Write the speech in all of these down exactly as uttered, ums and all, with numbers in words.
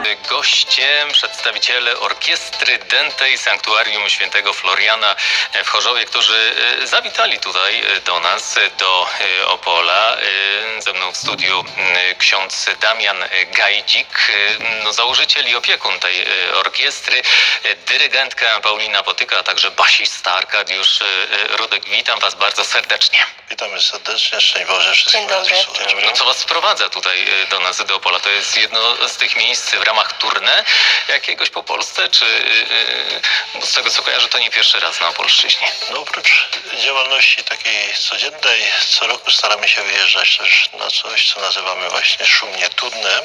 gościem przedstawiciele orkiestry Dętej Sanktuarium Świętego Floriana w Chorzowie, którzy zawitali tutaj do nas, do Opola. Ze mną w studiu ksiądz Damian Gajdzik, no, założyciel i opiekun tej orkiestry, dyrygentka Paulina Potyka, a także basista Arkadiusz Rudek. Witam Was bardzo serdecznie. Witamy serdecznie, szczęść Boże wszystkim. Dzień dobry. No, co Was sprowadza tutaj do nas, do Opola? To jest jedno z tych miejsc w ramach tournée jakiegoś po Polsce, czy bo z tego co kojarzę, to nie pierwszy raz na Opolszczyźnie? No, oprócz działalności takiej codziennej, co roku staramy się wyjeżdżać też na coś, co nazywamy właśnie szumnie tournée.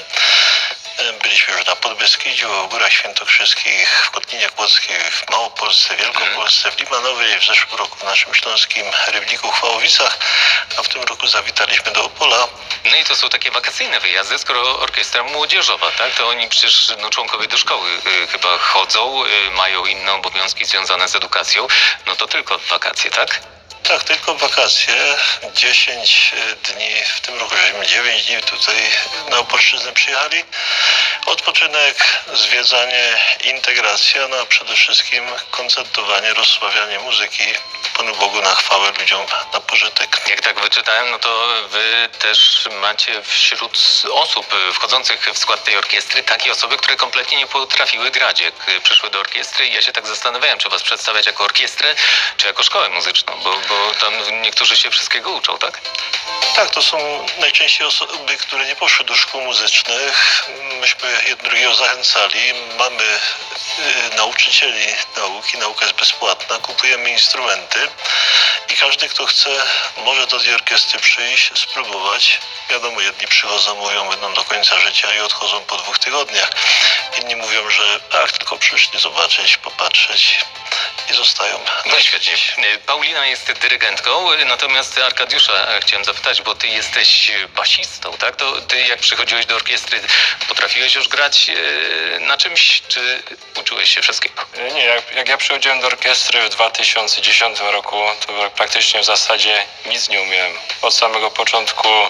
Byliśmy już na Podbeskidziu, w Górach Świętokrzyskich, w Kotlinie Kłodzkiej, w Małopolsce, Wielkopolsce, w Limanowej, w zeszłym roku w naszym śląskim Rybniku, Chwałowicach, a w tym roku zawitaliśmy do Opola. No i to są takie wakacyjne wyjazdy, skoro orkiestra młodzieżowa, tak? To oni przecież, no, członkowie do szkoły y, chyba chodzą, y, mają inne obowiązki związane z edukacją, no to tylko wakacje, tak? Tak, tylko wakacje, dziesięć dni, w tym roku żeśmy dziewięć dni tutaj na Opolszczyznę przyjechali. Odpoczynek, zwiedzanie, integracja, no a przede wszystkim koncertowanie, rozsławianie muzyki, Panu Bogu na chwałę, ludziom na pożytek. Jak tak wyczytałem, no to Wy też macie wśród osób wchodzących w skład tej orkiestry takie osoby, które kompletnie nie potrafiły grać, jak przyszły do orkiestry, i ja się tak zastanawiałem, czy Was przedstawiać jako orkiestrę, czy jako szkołę muzyczną, bo, bo tam niektórzy się wszystkiego uczą, tak? Tak, to są najczęściej osoby, które nie poszły do szkół muzycznych. Myśmy jedno drugiego zachęcali. Mamy y, nauczycieli nauki, nauka jest bezpłatna, kupujemy instrumenty i każdy, kto chce, może do tej orkiestry przyjść, spróbować. Wiadomo, jedni przychodzą, mówią, będą do końca życia i odchodzą po dwóch tygodniach. Inni mówią, że ach, tylko przyszli zobaczyć, popatrzeć i zostają. No świetnie. Paulina jest dyrygentką, natomiast Arkadiusza chciałem zapytać, bo Ty jesteś basistą, tak? To Ty, jak przychodziłeś do orkiestry, potrafiłeś już grać na czymś, czy uczyłeś się wszystkiego? Nie, jak, jak ja przychodziłem do orkiestry w dwa tysiące dziesiątym roku, to praktycznie w zasadzie nic nie umiałem. Od samego początku e,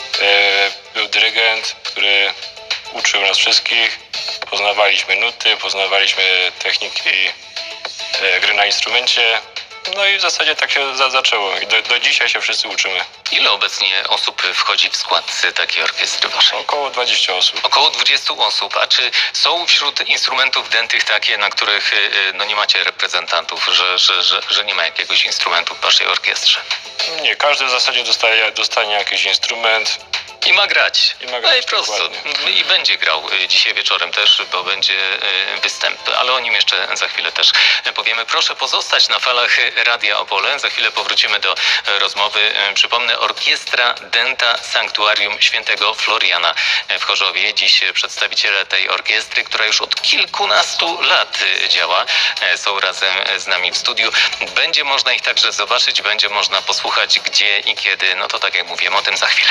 był dyrygent, który uczył nas wszystkich, poznawaliśmy nuty, poznawaliśmy techniki e, gry na instrumencie. No i w zasadzie tak się za, zaczęło i do, do dzisiaj się wszyscy uczymy. Ile obecnie osób wchodzi w skład takiej orkiestry waszej? Około dwadzieścia osób. Około dwudziestu osób. A czy są wśród instrumentów dętych takie, na których no, nie macie reprezentantów, że, że, że, że nie ma jakiegoś instrumentu w waszej orkiestrze? Nie, każdy w zasadzie dostaje, dostanie jakiś instrument. I ma grać. I ma No i grać, prosto. dokładnie. I będzie grał dzisiaj wieczorem też, bo będzie występ. Ale o nim jeszcze za chwilę też powiemy. Proszę pozostać na falach Radia Opole. Za chwilę powrócimy do rozmowy. Przypomnę, orkiestra Dęta Sanktuarium Świętego Floriana w Chorzowie. Dziś przedstawiciele tej orkiestry, która już od kilkunastu lat działa, są razem z nami w studiu. Będzie można ich także zobaczyć, będzie można posłuchać gdzie i kiedy. No to tak jak mówiłem, o tym za chwilę.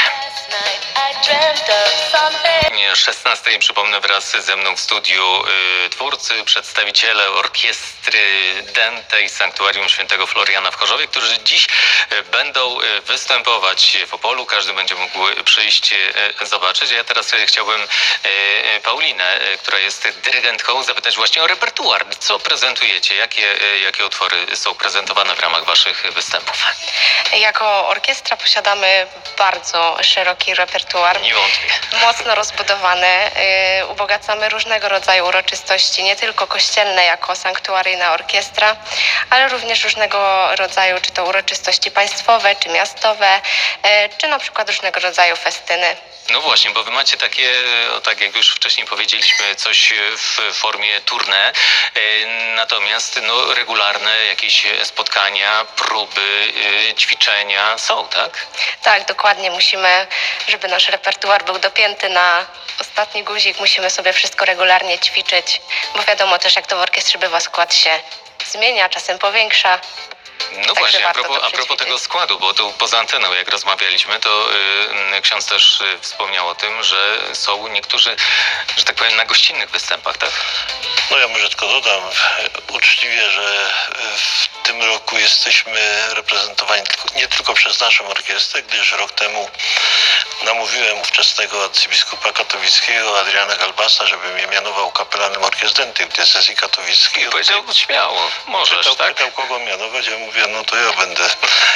szesnastej przypomnę, wraz ze mną w studiu y, twórcy, przedstawiciele orkiestry Dętej Sanktuarium Świętego Floriana w Chorzowie, którzy dziś y, będą y, występować w Opolu. Każdy będzie mógł przyjść, y, zobaczyć. Ja teraz y, chciałbym y, Paulinę, y, która jest dyrygentką, zapytać właśnie o repertuar. Co prezentujecie? Jakie, y, jakie utwory są prezentowane w ramach waszych występów? Jako orkiestra posiadamy bardzo szeroki repertuar, Nie wątpię. mocno rozbudowany. Yy, ubogacamy różnego rodzaju uroczystości, nie tylko kościelne jako sanktuaryjna orkiestra, ale również różnego rodzaju, czy to uroczystości państwowe, czy miastowe, yy, czy na przykład różnego rodzaju festyny. No właśnie, bo wy macie takie, o, tak jak już wcześniej powiedzieliśmy, coś w formie tournée, e, natomiast no, regularne jakieś spotkania, próby, e, ćwiczenia są, tak? Tak, dokładnie. Musimy, żeby nasz repertuar był dopięty na ostatni guzik, musimy sobie wszystko regularnie ćwiczyć, bo wiadomo też, jak to w orkiestrze bywa, skład się zmienia, czasem powiększa. No Także właśnie, a warto propos, to a propos przećwiczyć. tego składu, bo tu poza anteną, jak rozmawialiśmy, to y, ksiądz też y, wspomniał o tym, że są niektórzy, że tak powiem, na gościnnych występach, tak? No ja może tylko dodam uczciwie, że w tym roku jesteśmy reprezentowani tylko, nie tylko przez naszą orkiestrę, gdyż rok temu namówiłem ówczesnego arcybiskupa katowickiego Adriana Galbasa, żeby mnie mianował kapelanem orkiestrenty w diecezji katowickiej. I powiedział śmiało, możesz, pytał, tak? pytał, kogo mianować, ja mówię, no to ja będę.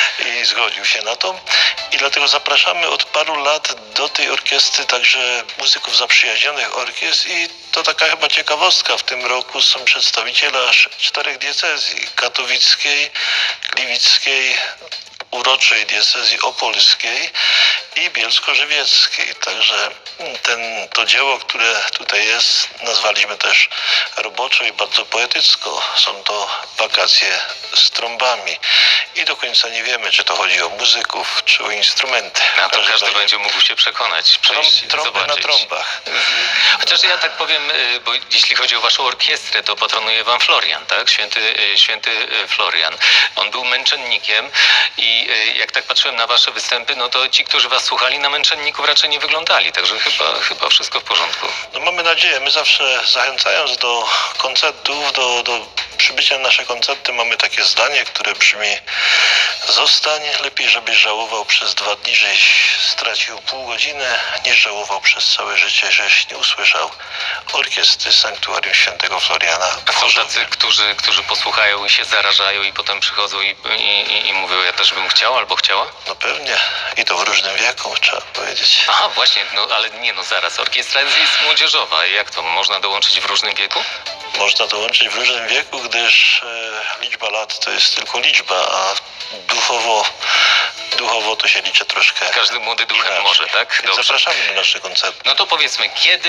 I zgodził się na to. I dlatego zapraszamy od paru lat do tej orkiestry także muzyków zaprzyjaźnionych orkiestr i to taka chyba ciekawostka. W tym roku są przedstawiciele aż czterech diecezji: katowickiej, gliwickiej, uroczej diecezji opolskiej i bielsko-żywieckiej. Także ten, to dzieło, które tutaj jest, nazwaliśmy też roboczo i bardzo poetycko. Są to wakacje z trąbami. I do końca nie wiemy, czy to chodzi o muzyków, czy o instrumenty. A to Każdy każdy będzie- będzie mógł się przekonać, przyjść, Trąb- Trąby na zobaczyć. trąbach. Chociaż ja tak powiem, y, bo jeśli chodzi o waszą orkiestrę, to patronuje wam Florian, tak? Święty, y, święty y, Florian. On był męczennikiem i y, jak tak patrzyłem na wasze występy, no to ci, którzy was słuchali, na męczenników raczej nie wyglądali, także chyba, chyba wszystko w porządku. No mamy nadzieję, my zawsze zachęcając do koncertów, do, do przybycia na nasze koncerty mamy takie zdanie, które brzmi: zostań, lepiej żebyś żałował przez dwa dni, żeś stracił pół godziny, niż żałował przez całe życie, żeś nie usłyszał orkiestry Sanktuarium Świętego Floriana w A są Chorzowie. tacy, którzy, którzy posłuchają i się zarażają i potem przychodzą i, i, i- i mówią, ja też bym chciał albo chciała? No pewnie, i to w różnym wieku, trzeba powiedzieć. Aha, właśnie, no ale nie no, zaraz, orkiestra jest, jest młodzieżowa. Jak to, można dołączyć w różnym wieku? Można dołączyć w różnym wieku, gdyż e, liczba lat to jest tylko liczba, a duchowo, duchowo to się liczy troszkę Każdy młody duchem inaczej. może, tak? Więc Dobrze. zapraszamy na nasze koncerty. No to powiedzmy, kiedy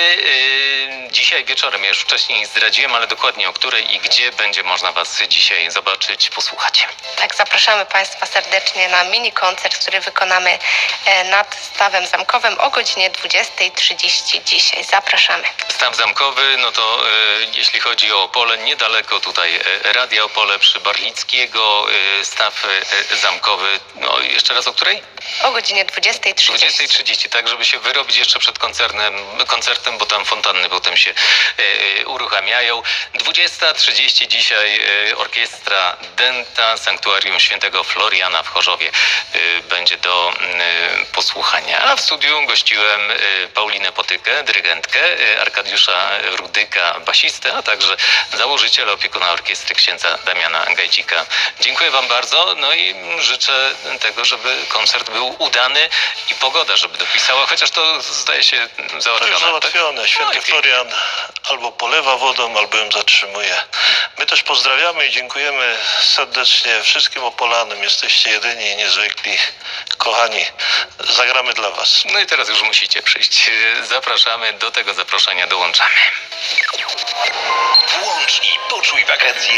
y, dzisiaj wieczorem, ja już wcześniej zdradziłem, ale dokładnie o której i gdzie będzie można was dzisiaj zobaczyć, posłuchać. Tak, zapraszamy Państwa serdecznie na mini koncert, który wykonamy e, nad stawem zamkowym o godzinie dwudziestej trzydzieści dzisiaj. Zapraszamy. Staw zamkowy, no to y, jeśli chodzi o Opole, niedaleko tutaj y, Radia Opole przy Barlickiego, y, staw y, zamkowy, no jeszcze raz o której? O godzinie dwudziestej trzydzieści. dwudziestej trzydzieści, tak, żeby się wyrobić jeszcze przed koncertem, koncertem bo tam fontanny potem się e, uruchamiają. dwudziesta trzydzieści dzisiaj e, orkiestra Denta Sanktuarium Świętego Floriana w Chorzowie e, będzie do e, posłuchania. A w studiu gościłem e, Paulinę Potykę, dyrygentkę, e, Arkadiusza Rudyka, basistę, a także założyciela, opiekuna orkiestry księdza Damiana Gajdzika. Dziękuję wam bardzo, no i życzę tego, żeby koncert był udany i pogoda, żeby dopisała, chociaż to zdaje się To załatwione. już załatwione. Tak? Święty No i Florian albo polewa wodą, albo ją zatrzymuje. My też pozdrawiamy i dziękujemy serdecznie wszystkim Opolanom. Jesteście jedyni, niezwykli, kochani. Zagramy dla was. No i teraz już musicie przyjść. Zapraszamy, do tego zaproszenia dołączamy. Włącz i poczuj wakacje